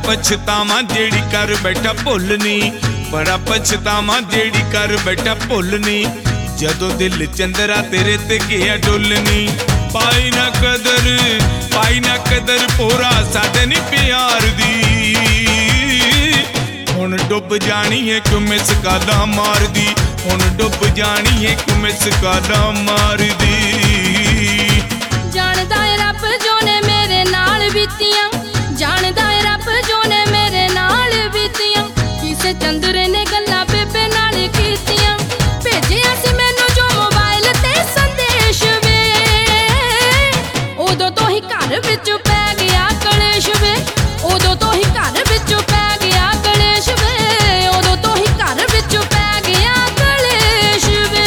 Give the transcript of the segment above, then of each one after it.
पछतावा जेड़ी कर बैठा भुलनी, बड़ा पछतावा जेड़ी कर बैठा भुलनी। जदों दिल चंदरा तेरे ते गया डुलनी। पाई ना कदर पोरा साडे नी प्यार दी। हुण डुब जानी है क्यों मिस काला मार दी। हुण डुब जानी है क्यों मिस काला मार दी। जानदा है रब जो ने मेरे नाल बीतियां, जानदा है रब जो ने मेरे नाल बीतियां। किसे चंदरे ने गल्लां बेबे नाल कीतियां। भेजिया सी मैनू जो मोबाइल ते संदेश वे, उदों तो ही घर विच पै गया कलेश वे। उदों तो ही घर विच पै गया कलेश वे। उदों तो ही घर विच पै गया कलेश वे।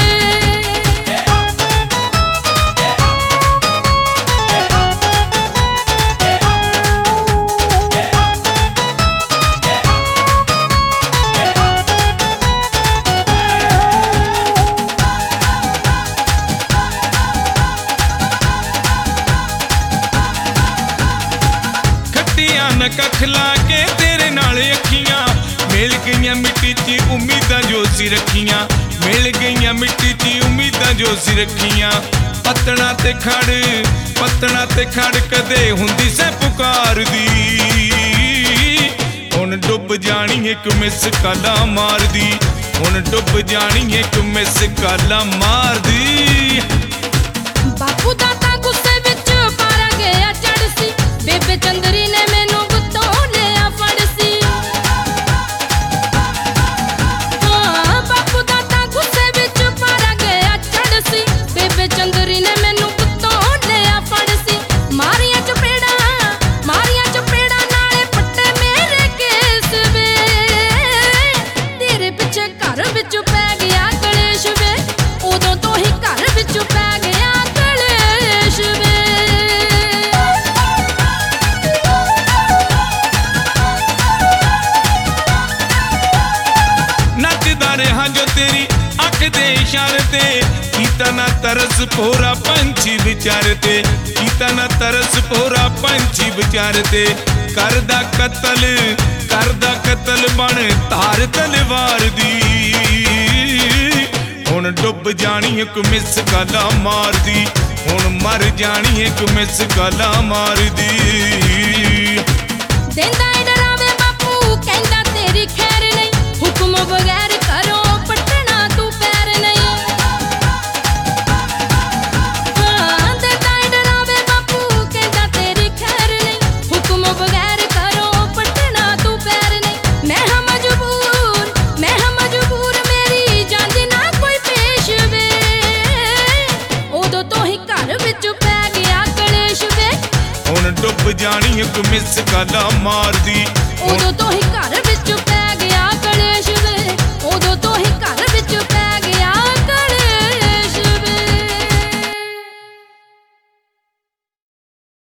कख ला के तेरे नाल अखियां मिल गईयां मिट्टी च उम्मीदां जो सी रखियां। मिल गईयां मिट्टी च उम्मीदां जो सी रखियां। पत्तना ते खड़ कदे हुंदी से पुकार दी। हुण डुब जानी है क्यों मिस काला मार दी। हुण डुब जानी है क्यों मिस काला मार दी। बापू दादा गुस्से विच पारा गया चढ़ सी। बेबे चंदरी ने मैनू गुत्तों लिया फड़ सी। हाँ बापू दादा गुस्से विच पारा गया चढ़ सी। बेबे चंदरी ने मैनू गुत्तों लिया फड़ सी। मारिया चपेड़ा नाले पट्टे मेरे केस वे। तेरे पिछे घर विच पै गया कलेश वे। उदों तो ही घर विच पै गया कलेश वे। नचदा रहा जो तेरी अख दे इशारे ते। कीता ना तरस पोरा पंछी विचार ते। कीता ना तरस पोरा पंछी विचार ते। करदा कतल बन धार तलवार दी। हुण डुब जानी है क्यों मिस काला मार दी। हुण मर जानी है क्यों मिस काला मार दी। देंदा है डरावे बापू कहंदा तेरी खैर नहीं। हुक्म बगैर करो पटना तू पैर नहीं। हाँ देंदा है डरावे बापू कहंदा तेरी खैर नहीं। हुक्म बगैर करो पटना तू पैर नहीं। मैं हाँ मजबूर मेरी जांदी ना कोई पेश वे। उदों तो ही घर विच पै गया कलेश वे। हुण डुब जानी है क्यों मिस काला मार दी। उदों तो ही घर